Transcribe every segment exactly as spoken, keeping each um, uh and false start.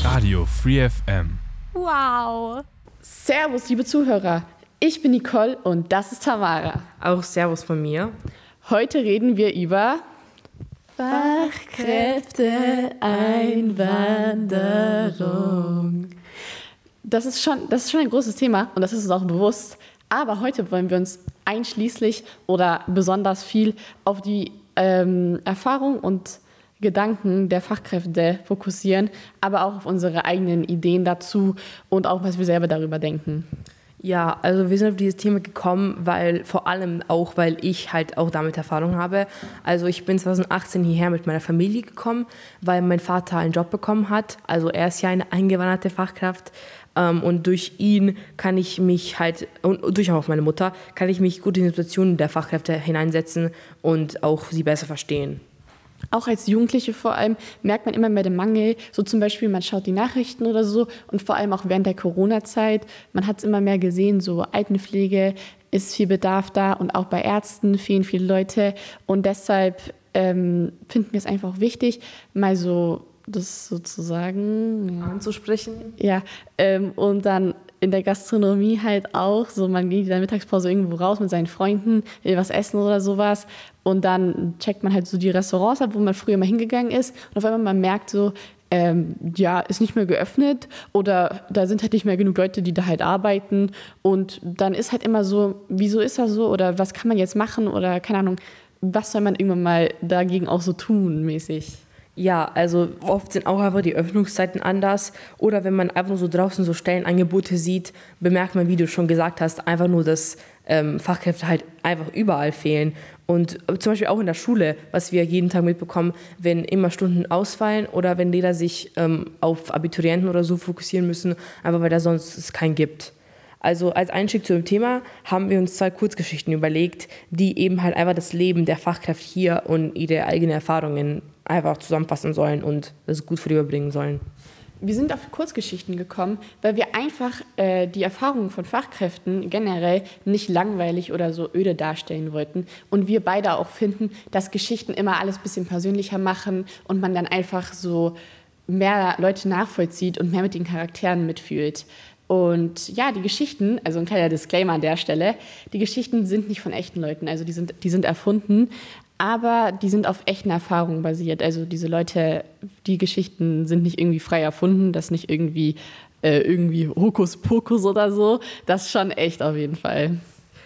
Radio Free F M. Wow. Servus, liebe Zuhörer. Ich bin Nicole und das ist Tamara. Auch Servus von mir. Heute reden wir über Fachkräfteeinwanderung. Das ist schon, das ist schon ein großes Thema und das ist uns auch bewusst. Aber heute wollen wir uns einschließlich oder besonders viel auf die ähm, Erfahrung und Gedanken der Fachkräfte fokussieren, aber auch auf unsere eigenen Ideen dazu und auch, was wir selber darüber denken. Ja, also wir sind auf dieses Thema gekommen, weil vor allem auch, weil ich halt auch damit Erfahrung habe. Also ich bin zwanzig achtzehn hierher mit meiner Familie gekommen, weil mein Vater einen Job bekommen hat. Also er ist ja eine eingewanderte Fachkraft ähm, und durch ihn kann ich mich halt, und durch auch meine Mutter, kann ich mich gut in die Situation der Fachkräfte hineinsetzen und auch sie besser verstehen. Auch als Jugendliche vor allem merkt man immer mehr den Mangel. So zum Beispiel, man schaut die Nachrichten oder so und vor allem auch während der Corona-Zeit. Man hat es immer mehr gesehen, so Altenpflege ist viel Bedarf da und auch bei Ärzten fehlen viele Leute. Und deshalb ähm, finden wir es einfach wichtig, mal so das sozusagen Ja, anzusprechen. Ja, ähm, und dann in der Gastronomie halt auch, so man geht in der Mittagspause irgendwo raus mit seinen Freunden, will was essen oder sowas und dann checkt man halt so die Restaurants ab, wo man früher mal hingegangen ist und auf einmal man merkt so, ähm, ja, ist nicht mehr geöffnet oder da sind halt nicht mehr genug Leute, die da halt arbeiten und dann ist halt immer so, wieso ist das so oder was kann man jetzt machen oder keine Ahnung, was soll man irgendwann mal dagegen auch so tun mäßig. Ja, also oft sind auch einfach die Öffnungszeiten anders oder wenn man einfach nur so draußen so Stellenangebote sieht, bemerkt man, wie du schon gesagt hast, einfach nur, dass ähm, Fachkräfte halt einfach überall fehlen und zum Beispiel auch in der Schule, was wir jeden Tag mitbekommen, wenn immer Stunden ausfallen oder wenn Lehrer sich ähm, auf Abiturienten oder so fokussieren müssen, einfach weil da sonst es keinen gibt. Also als Einstieg zu dem Thema haben wir uns zwei Kurzgeschichten überlegt, die eben halt einfach das Leben der Fachkräfte hier und ihre eigenen Erfahrungen einfach zusammenfassen sollen und das gut für die überbringen sollen. Wir sind auf Kurzgeschichten gekommen, weil wir einfach äh, die Erfahrungen von Fachkräften generell nicht langweilig oder so öde darstellen wollten. Und wir beide auch finden, dass Geschichten immer alles ein bisschen persönlicher machen und man dann einfach so mehr Leute nachvollzieht und mehr mit den Charakteren mitfühlt. Und ja, die Geschichten, also ein kleiner Disclaimer an der Stelle, die Geschichten sind nicht von echten Leuten, also die sind, die sind erfunden, aber die sind auf echten Erfahrungen basiert. Also diese Leute, die Geschichten sind nicht irgendwie frei erfunden, das ist nicht irgendwie, äh, irgendwie Hokuspokus oder so, das ist schon echt auf jeden Fall.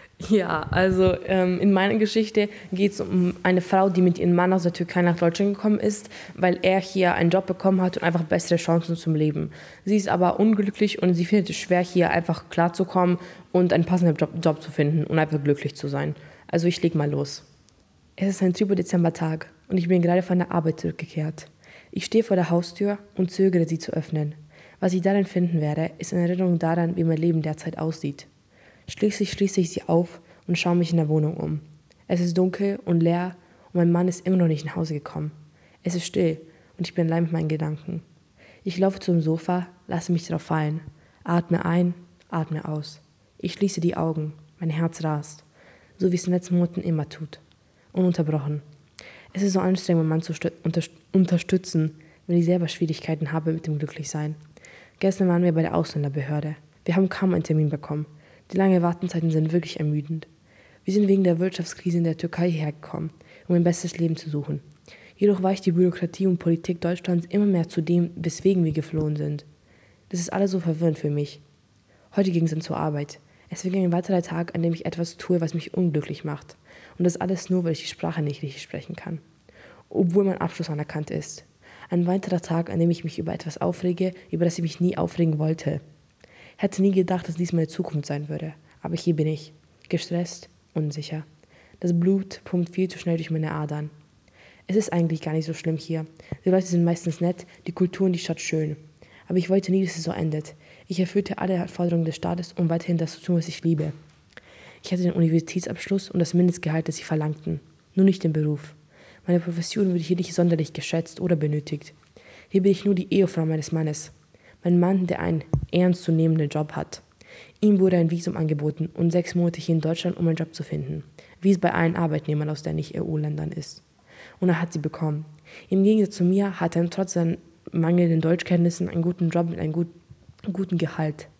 Ja, also ähm, in meiner Geschichte geht es um eine Frau, die mit ihrem Mann aus der Türkei nach Deutschland gekommen ist, weil er hier einen Job bekommen hat und einfach bessere Chancen zum Leben. Sie ist aber unglücklich und sie findet es schwer, hier einfach klarzukommen und einen passenden Job, Job zu finden und einfach glücklich zu sein. Also ich leg mal los. Es ist ein trüber Dezembertag und ich bin gerade von der Arbeit zurückgekehrt. Ich stehe vor der Haustür und zögere, sie zu öffnen. Was ich darin finden werde, ist eine Erinnerung daran, wie mein Leben derzeit aussieht. Schließlich schließe ich sie auf und schaue mich in der Wohnung um. Es ist dunkel und leer und mein Mann ist immer noch nicht nach Hause gekommen. Es ist still und ich bin allein mit meinen Gedanken. Ich laufe zum Sofa, lasse mich darauf fallen, atme ein, atme aus. Ich schließe die Augen, mein Herz rast, so wie es in den letzten Monaten immer tut. Ununterbrochen. Es ist so anstrengend, meinen Mann zu stü- unter- unterstützen, wenn ich selber Schwierigkeiten habe mit dem Glücklichsein. Gestern waren wir bei der Ausländerbehörde. Wir haben kaum einen Termin bekommen. Die langen Wartezeiten sind wirklich ermüdend. Wir sind wegen der Wirtschaftskrise in der Türkei hergekommen, um ein besseres Leben zu suchen. Jedoch weicht die Bürokratie und Politik Deutschlands immer mehr zu dem, weswegen wir geflohen sind. Das ist alles so verwirrend für mich. Heute ging es dann zur Arbeit. Es ging ein weiterer Tag, an dem ich etwas tue, was mich unglücklich macht. Und das alles nur, weil ich die Sprache nicht richtig sprechen kann. Obwohl mein Abschluss anerkannt ist. Ein weiterer Tag, an dem ich mich über etwas aufrege, über das ich mich nie aufregen wollte. Hätte nie gedacht, dass dies meine Zukunft sein würde. Aber hier bin ich. Gestresst, unsicher. Das Blut pumpt viel zu schnell durch meine Adern. Es ist eigentlich gar nicht so schlimm hier. Die Leute sind meistens nett, die Kultur und die Stadt schön. Aber ich wollte nie, dass es so endet. Ich erfüllte alle Forderungen des Staates, um weiterhin das zu tun, was ich liebe. Ich hatte den Universitätsabschluss und das Mindestgehalt, das sie verlangten. Nur nicht den Beruf. Meine Profession wurde hier nicht sonderlich geschätzt oder benötigt. Hier bin ich nur die Ehefrau meines Mannes. Mein Mann, der einen ernstzunehmenden Job hat. Ihm wurde ein Visum angeboten und sechs Monate hier in Deutschland, um einen Job zu finden. Wie es bei allen Arbeitnehmern aus den Nicht-E U-Ländern ist. Und er hat sie bekommen. Im Gegensatz zu mir hat er trotz, sein, mangelnden Deutschkenntnissen einen guten Job mit einem gut, guten Gehalt.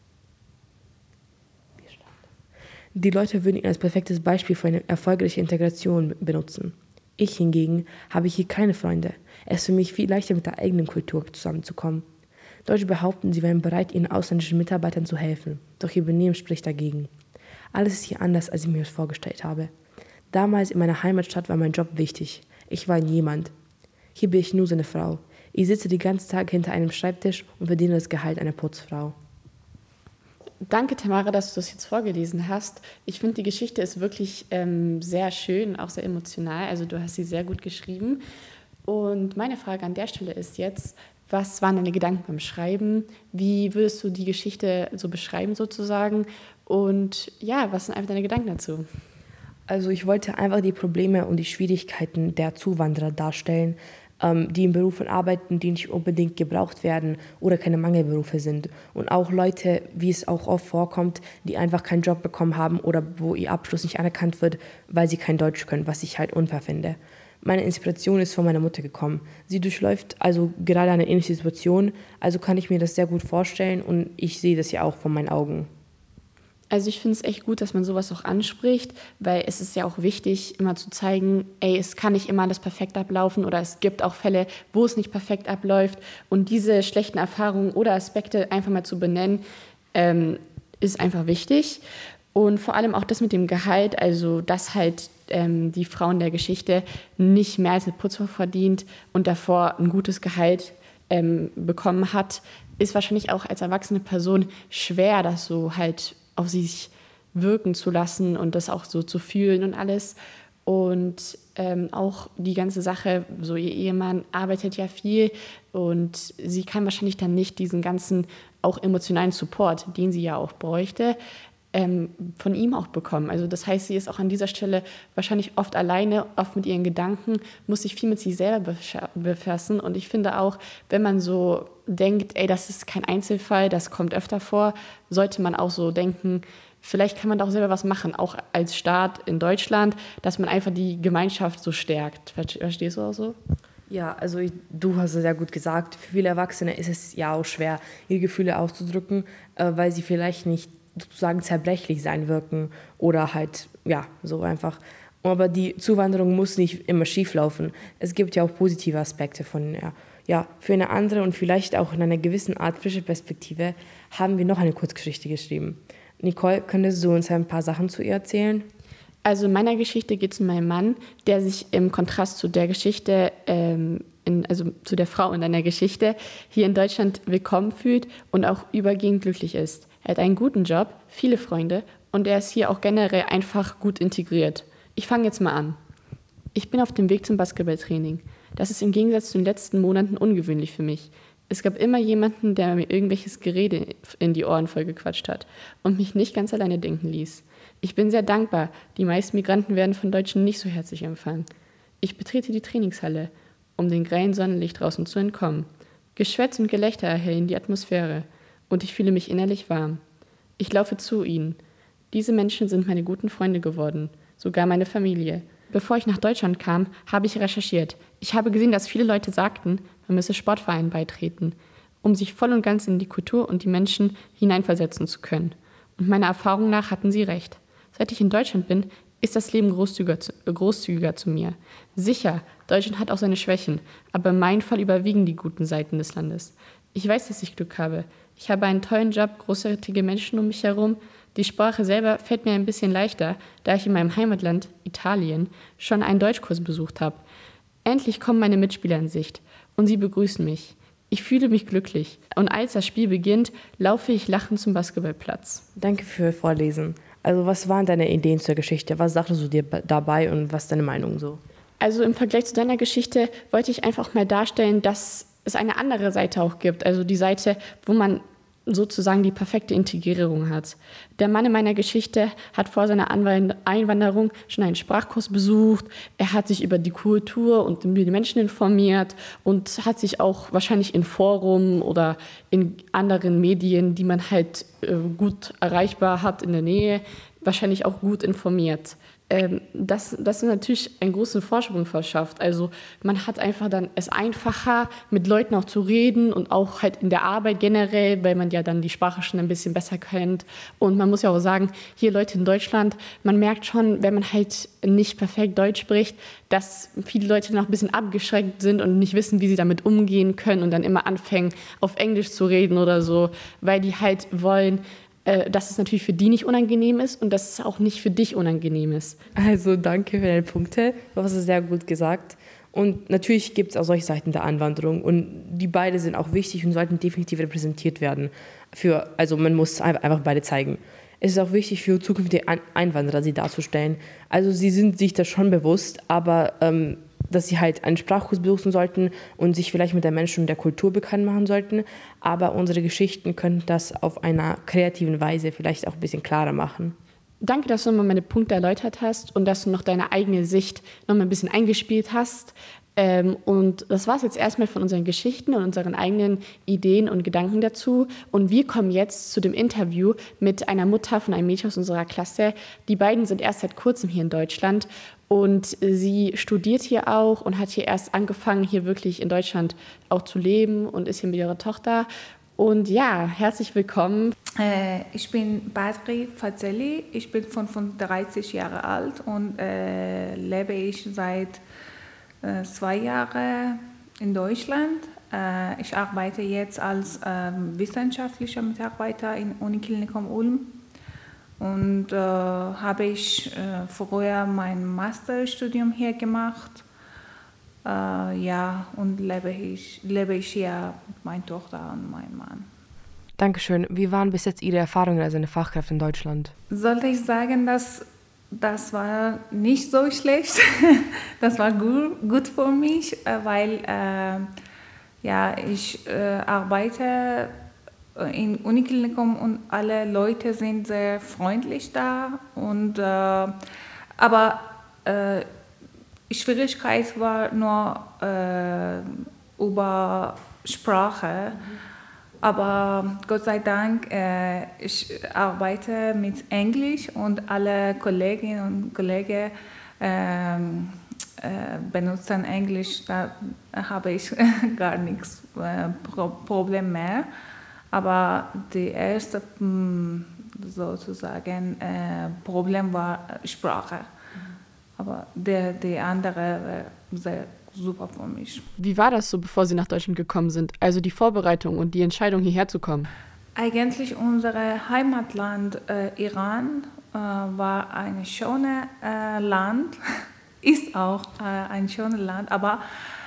Die Leute würden ihn als perfektes Beispiel für eine erfolgreiche Integration benutzen. Ich hingegen habe hier keine Freunde. Es ist für mich viel leichter, mit der eigenen Kultur zusammenzukommen. Deutsche behaupten, sie wären bereit, ihren ausländischen Mitarbeitern zu helfen. Doch ihr Benehmen spricht dagegen. Alles ist hier anders, als ich mir das vorgestellt habe. Damals in meiner Heimatstadt war mein Job wichtig. Ich war ein Jemand. Hier bin ich nur seine Frau. Ich sitze den ganzen Tag hinter einem Schreibtisch und verdiene das Gehalt einer Putzfrau. Danke, Tamara, dass du das jetzt vorgelesen hast. Ich finde, die Geschichte ist wirklich ähm, sehr schön, auch sehr emotional. Also du hast sie sehr gut geschrieben. Und meine Frage an der Stelle ist jetzt, was waren deine Gedanken beim Schreiben? Wie würdest du die Geschichte so beschreiben sozusagen? Und ja, was sind einfach deine Gedanken dazu? Also ich wollte einfach die Probleme und die Schwierigkeiten der Zuwanderer darstellen, ähm, die in Berufen arbeiten, die nicht unbedingt gebraucht werden oder keine Mangelberufe sind. Und auch Leute, wie es auch oft vorkommt, die einfach keinen Job bekommen haben oder wo ihr Abschluss nicht anerkannt wird, weil sie kein Deutsch können, was ich halt unfair finde. Meine Inspiration ist von meiner Mutter gekommen. Sie durchläuft also gerade eine ähnliche Situation, also kann ich mir das sehr gut vorstellen und ich sehe das ja auch von meinen Augen. Also ich finde es echt gut, dass man sowas auch anspricht, weil es ist ja auch wichtig, immer zu zeigen, ey, es kann nicht immer alles perfekt ablaufen oder es gibt auch Fälle, wo es nicht perfekt abläuft. Und diese schlechten Erfahrungen oder Aspekte einfach mal zu benennen, ähm, ist einfach wichtig. Und vor allem auch das mit dem Gehalt, also dass halt ähm, die Frau in der Geschichte nicht mehr als eine Putzfrau verdient und davor ein gutes Gehalt ähm, bekommen hat, ist wahrscheinlich auch als erwachsene Person schwer, das so halt auf sich wirken zu lassen und das auch so zu fühlen und alles. Und ähm, auch die ganze Sache, so ihr Ehemann arbeitet ja viel und sie kann wahrscheinlich dann nicht diesen ganzen auch emotionalen Support, den sie ja auch bräuchte, ähm, von ihm auch bekommen. Also das heißt, sie ist auch an dieser Stelle wahrscheinlich oft alleine, oft mit ihren Gedanken, muss sich viel mit sich selber befassen. Und ich finde auch, wenn man so denkt, ey, das ist kein Einzelfall, das kommt öfter vor, sollte man auch so denken, vielleicht kann man da auch selber was machen, auch als Staat in Deutschland, dass man einfach die Gemeinschaft so stärkt. Verstehst du auch so? Ja, also ich, du hast es sehr gut gesagt. Für viele Erwachsene ist es ja auch schwer, ihre Gefühle auszudrücken, äh, weil sie vielleicht nicht sozusagen zerbrechlich sein wirken oder halt, ja, so einfach. Aber die Zuwanderung muss nicht immer schief laufen. Es gibt ja auch positive Aspekte von, ja, ja, für eine andere und vielleicht auch in einer gewissen Art frische Perspektive haben wir noch eine Kurzgeschichte geschrieben. Nicole, könntest du uns ein paar Sachen zu ihr erzählen? Also in meiner Geschichte geht es um meinen Mann, der sich im Kontrast zu der Geschichte, ähm, in, also zu der Frau in deiner Geschichte, hier in Deutschland willkommen fühlt und auch überwiegend glücklich ist. Er hat einen guten Job, viele Freunde und er ist hier auch generell einfach gut integriert. Ich fange jetzt mal an. Ich bin auf dem Weg zum Basketballtraining. Das ist im Gegensatz zu den letzten Monaten ungewöhnlich für mich. Es gab immer jemanden, der mir irgendwelches Gerede in die Ohren vollgequatscht hat und mich nicht ganz alleine denken ließ. Ich bin sehr dankbar, die meisten Migranten werden von Deutschen nicht so herzlich empfangen. Ich betrete die Trainingshalle, um dem grellen Sonnenlicht draußen zu entkommen. Geschwätz und Gelächter erhellen die Atmosphäre und ich fühle mich innerlich warm. Ich laufe zu ihnen. Diese Menschen sind meine guten Freunde geworden, sogar meine Familie. Bevor ich nach Deutschland kam, habe ich recherchiert. Ich habe gesehen, dass viele Leute sagten, man müsse Sportvereinen beitreten, um sich voll und ganz in die Kultur und die Menschen hineinversetzen zu können. Und meiner Erfahrung nach hatten sie recht. Seit ich in Deutschland bin, ist das Leben großzügiger zu, äh, großzügiger zu mir. Sicher, Deutschland hat auch seine Schwächen, aber in meinem Fall überwiegen die guten Seiten des Landes. Ich weiß, dass ich Glück habe. Ich habe einen tollen Job, großartige Menschen um mich herum. Die Sprache selber fällt mir ein bisschen leichter, da ich in meinem Heimatland, Italien, schon einen Deutschkurs besucht habe. Endlich kommen meine Mitspieler in Sicht und sie begrüßen mich. Ich fühle mich glücklich und als das Spiel beginnt, laufe ich lachend zum Basketballplatz. Danke für Vorlesen. Also was waren deine Ideen zur Geschichte? Was sagtest du dir dabei und was ist deine Meinung so? Also im Vergleich zu deiner Geschichte wollte ich einfach mal darstellen, dass es eine andere Seite auch gibt. Also die Seite, wo man sozusagen die perfekte Integrierung hat. Der Mann in meiner Geschichte hat vor seiner Einwanderung schon einen Sprachkurs besucht. Er hat sich über die Kultur und über die Menschen informiert und hat sich auch wahrscheinlich in Forum oder in anderen Medien, die man halt äh, gut erreichbar hat in der Nähe, wahrscheinlich auch gut informiert. ähm, das, das natürlich einen großen Vorsprung verschafft. Also man hat einfach dann es einfacher, mit Leuten auch zu reden und auch halt in der Arbeit generell, weil man ja dann die Sprache schon ein bisschen besser kennt. Und man muss ja auch sagen, hier Leute in Deutschland, man merkt schon, wenn man halt nicht perfekt Deutsch spricht, dass viele Leute noch ein bisschen abgeschreckt sind und nicht wissen, wie sie damit umgehen können und dann immer anfangen, auf Englisch zu reden oder so, weil die halt wollen, dass es natürlich für die nicht unangenehm ist und dass es auch nicht für dich unangenehm ist. Also danke für deine Punkte. Du hast es sehr gut gesagt. Und natürlich gibt es auch solche Seiten der Einwanderung. Und die beide sind auch wichtig und sollten definitiv repräsentiert werden. Für, also man muss einfach beide zeigen. Es ist auch wichtig für zukünftige Einwanderer, sie darzustellen. Also sie sind sich das schon bewusst, aber ähm, dass sie halt einen Sprachkurs besuchen sollten und sich vielleicht mit der Menschen und der Kultur bekannt machen sollten. Aber unsere Geschichten können das auf einer kreativen Weise vielleicht auch ein bisschen klarer machen. Danke, dass du nochmal meine Punkte erläutert hast und dass du noch deine eigene Sicht nochmal ein bisschen eingespielt hast. Ähm, und das war es jetzt erstmal von unseren Geschichten und unseren eigenen Ideen und Gedanken dazu. Und wir kommen jetzt zu dem Interview mit einer Mutter von einem Mädchen aus unserer Klasse. Die beiden sind erst seit kurzem hier in Deutschland und sie studiert hier auch und hat hier erst angefangen, hier wirklich in Deutschland auch zu leben und ist hier mit ihrer Tochter. Und ja, herzlich willkommen. Äh, ich bin Badri Fazeli, ich bin fünfunddreißig Jahre alt und äh, lebe ich seit äh, zwei Jahren in Deutschland. Äh, ich arbeite jetzt als äh, wissenschaftlicher Mitarbeiter in Uniklinikum Ulm und äh, habe ich äh, früher mein Masterstudium hier gemacht. Uh, ja, und lebe ich, lebe ich hier mit meiner Tochter und meinem Mann. Dankeschön. Wie waren bis jetzt Ihre Erfahrungen als eine Fachkraft in Deutschland? Sollte ich sagen, dass das war nicht so schlecht. Das war gut, gut für mich, weil äh, ja, ich äh, arbeite in Uniklinikum und alle Leute sind sehr freundlich da. Und, äh, aber äh, Schwierigkeit war nur äh, über Sprache, mhm. aber Gott sei Dank, äh, ich arbeite mit Englisch und alle Kolleginnen und Kollegen äh, äh, benutzen Englisch, da habe ich gar nichts äh, Pro- Problem mehr. Aber die erste sozusagen äh, Problem war Sprache. Aber der, der andere war sehr super für mich. Wie war das so, bevor Sie nach Deutschland gekommen sind? Also die Vorbereitung und die Entscheidung, hierher zu kommen? Eigentlich unser Heimatland äh, Iran äh, war ein schönes äh, Land, ist auch äh, ein schönes Land, aber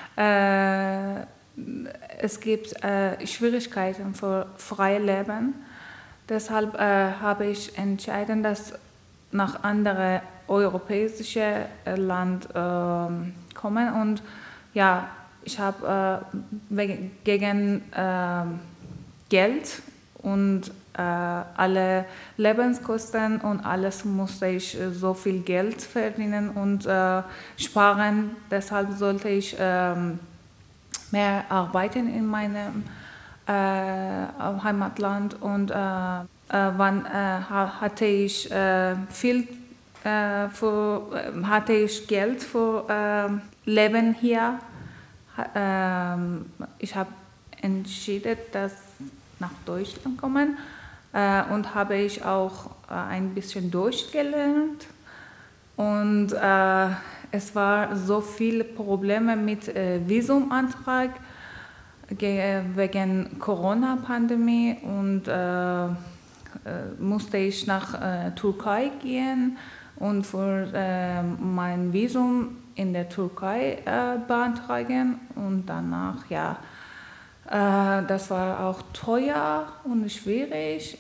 äh, es gibt äh, Schwierigkeiten für freie Leben. Deshalb äh, habe ich entschieden, dass nach anderen europäischen Land äh, kommen und ja, ich habe äh, gegen äh, Geld und äh, alle Lebenskosten und alles musste ich äh, so viel Geld verdienen und äh, sparen. Deshalb sollte ich äh, mehr arbeiten in meinem äh, Heimatland und äh, äh, wann äh, hatte ich äh, viel äh, für, äh, hatte ich Geld für äh, Leben hier. Äh, ich habe entschieden, dass nach Deutschland kommen äh, und habe ich auch äh, ein bisschen Deutsch gelernt und äh, es war so viele Probleme mit äh, Visumantrag ge- wegen Corona-Pandemie und äh, äh, musste ich nach äh, Türkei gehen und für äh, mein Visum in der Türkei äh, beantragen und danach ja. Das war auch teuer und schwierig,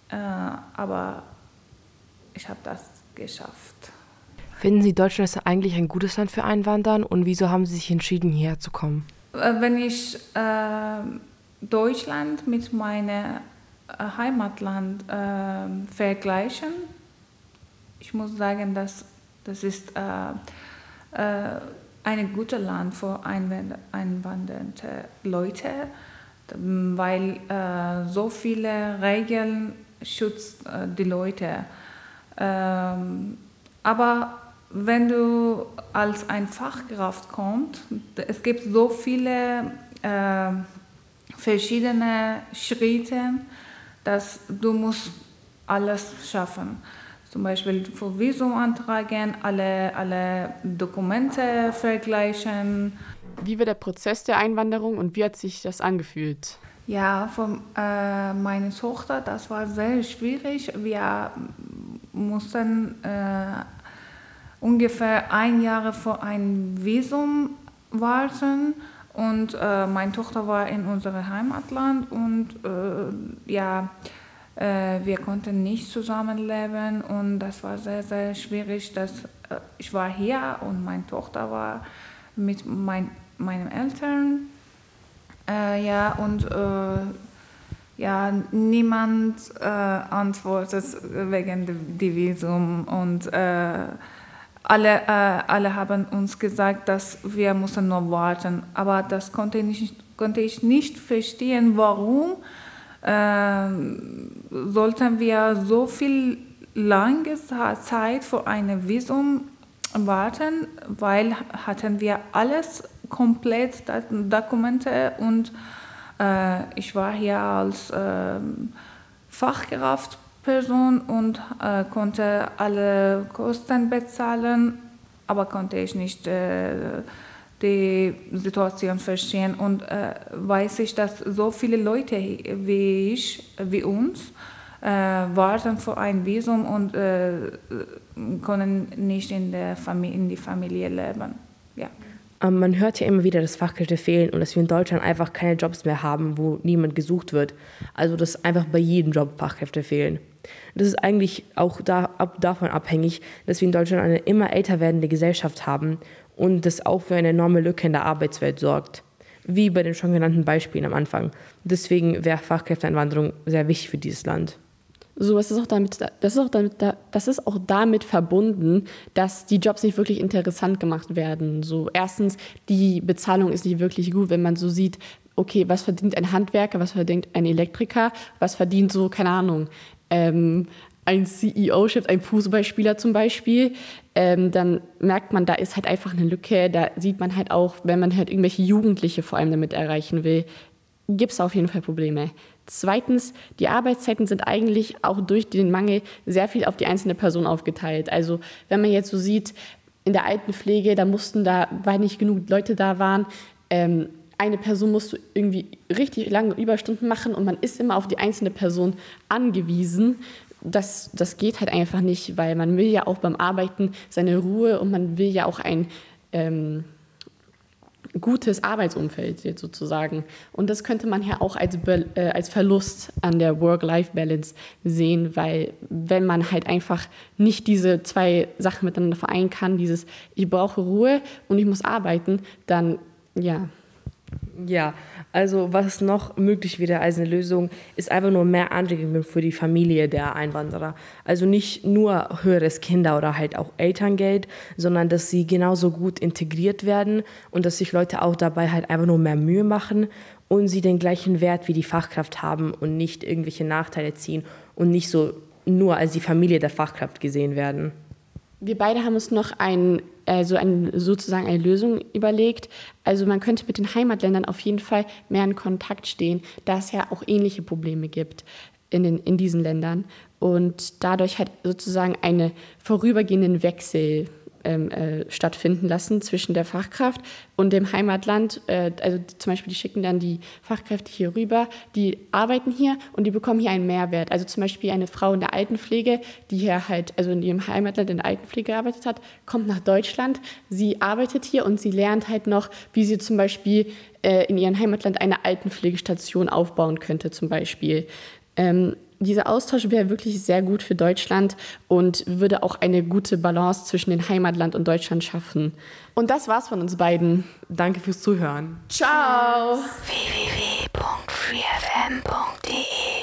aber ich habe das geschafft. Finden Sie, Deutschland ist eigentlich ein gutes Land für Einwanderer und wieso haben Sie sich entschieden, hierher zu kommen? Wenn ich äh, Deutschland mit meinem Heimatland äh, vergleiche, ich muss sagen, dass das ist äh, äh, ein gutes Land für einwandernde Leute, weil äh, so viele Regeln schützen äh, die Leute. Ähm, aber wenn du als ein Fachkraft kommst, es gibt so viele äh, verschiedene Schritte, dass du musst alles schaffen. Zum Beispiel für Visum antragen, alle, alle Dokumente vergleichen. Wie war der Prozess der Einwanderung und wie hat sich das angefühlt? Ja, für äh, meine Tochter, das war sehr schwierig. Wir mussten äh, ungefähr ein Jahr vor ein Visum warten und äh, meine Tochter war in unserem Heimatland und äh, ja, äh, wir konnten nicht zusammenleben und das war sehr, sehr schwierig. Dass, äh, ich war hier und meine Tochter war mit mein, meinen Eltern. Äh, ja, und äh, ja, niemand äh, antwortet wegen dem Visum und äh, alle, äh, alle haben uns gesagt, dass wir müssen nur warten. Aber das konnte ich nicht, konnte ich nicht verstehen, warum äh, sollten wir so viel lange Zeit für ein Visum warten, weil hatten wir alles komplett Dokumente und äh, ich war hier als äh, Fachkraftperson und äh, konnte alle Kosten bezahlen, aber konnte ich nicht äh, die Situation verstehen und äh, weiß ich, dass so viele Leute wie ich, wie uns, äh, warten für ein Visum und äh, können nicht in, der Familie, in die Familie leben. Ja. Man hört ja immer wieder, dass Fachkräfte fehlen und dass wir in Deutschland einfach keine Jobs mehr haben, wo niemand gesucht wird. Also dass einfach bei jedem Job Fachkräfte fehlen. Das ist eigentlich auch da, ab, davon abhängig, dass wir in Deutschland eine immer älter werdende Gesellschaft haben und das auch für eine enorme Lücke in der Arbeitswelt sorgt. Wie bei den schon genannten Beispielen am Anfang. Deswegen wäre Fachkräfteeinwanderung sehr wichtig für dieses Land. So, das ist auch damit, das ist auch damit, das ist auch damit verbunden, dass die Jobs nicht wirklich interessant gemacht werden. So, erstens, die Bezahlung ist nicht wirklich gut, wenn man so sieht, okay, was verdient ein Handwerker, was verdient ein Elektriker, was verdient so, keine Ahnung, ähm, ein C E O-Chef, ein Fußballspieler zum Beispiel, ähm, dann merkt man, da ist halt einfach eine Lücke, da sieht man halt auch, wenn man halt irgendwelche Jugendliche vor allem damit erreichen will, gibt es auf jeden Fall Probleme. Zweitens, die Arbeitszeiten sind eigentlich auch durch den Mangel sehr viel auf die einzelne Person aufgeteilt. Also wenn man jetzt so sieht, in der Altenpflege, da mussten da, weil nicht genug Leute da waren, ähm, eine Person musste irgendwie richtig lange Überstunden machen und man ist immer auf die einzelne Person angewiesen. Das, das geht halt einfach nicht, weil man will ja auch beim Arbeiten seine Ruhe und man will ja auch ein ähm, gutes Arbeitsumfeld jetzt sozusagen. Und das könnte man ja auch als, Be- äh, als Verlust an der Work-Life-Balance sehen, weil wenn man halt einfach nicht diese zwei Sachen miteinander vereinen kann, dieses ich brauche Ruhe und ich muss arbeiten, dann ja. Ja, also was noch möglich wäre als eine Lösung, ist einfach nur mehr Anregungen für die Familie der Einwanderer. Also nicht nur höheres Kinder- oder halt auch Elterngeld, sondern dass sie genauso gut integriert werden und dass sich Leute auch dabei halt einfach nur mehr Mühe machen und sie den gleichen Wert wie die Fachkraft haben und nicht irgendwelche Nachteile ziehen und nicht so nur als die Familie der Fachkraft gesehen werden. Wir beide haben uns noch ein, also ein, sozusagen eine Lösung überlegt. Also man könnte mit den Heimatländern auf jeden Fall mehr in Kontakt stehen, da es ja auch ähnliche Probleme gibt in, den, in diesen Ländern. Und dadurch halt sozusagen einen vorübergehenden Wechsel ähm, äh, stattfinden lassen zwischen der Fachkraft und dem Heimatland. Äh, also zum Beispiel, die schicken dann die Fachkräfte hier rüber, die arbeiten hier und die bekommen hier einen Mehrwert. Also zum Beispiel eine Frau in der Altenpflege, die hier halt, also in ihrem Heimatland in der Altenpflege gearbeitet hat, kommt nach Deutschland, sie arbeitet hier und sie lernt halt noch, wie sie zum Beispiel äh, in ihrem Heimatland eine Altenpflegestation aufbauen könnte zum Beispiel. Ähm, Dieser Austausch wäre wirklich sehr gut für Deutschland und würde auch eine gute Balance zwischen dem Heimatland und Deutschland schaffen. Und das war's von uns beiden. Danke fürs Zuhören. Ciao! w w w punkt free f m punkt d e